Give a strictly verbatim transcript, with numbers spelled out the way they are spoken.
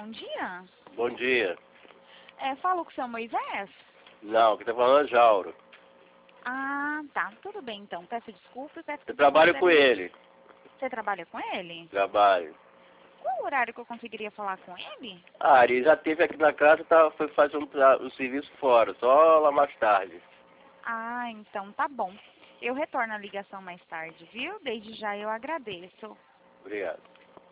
bom dia. Bom dia. É, falo com o seu Moisés? Não, que tá falando é Jauro. Ah, tá. Tudo bem, então. Peço desculpas. Peço Eu que trabalho você com ele. Você trabalha com ele? Trabalho. Qual o horário que eu conseguiria falar com ele? Ah, ele já esteve aqui na casa, tá, foi fazer um, tra- um serviço fora, só lá mais tarde. Ah, então tá bom. Eu retorno a ligação mais tarde, viu? Desde já eu agradeço. Obrigado.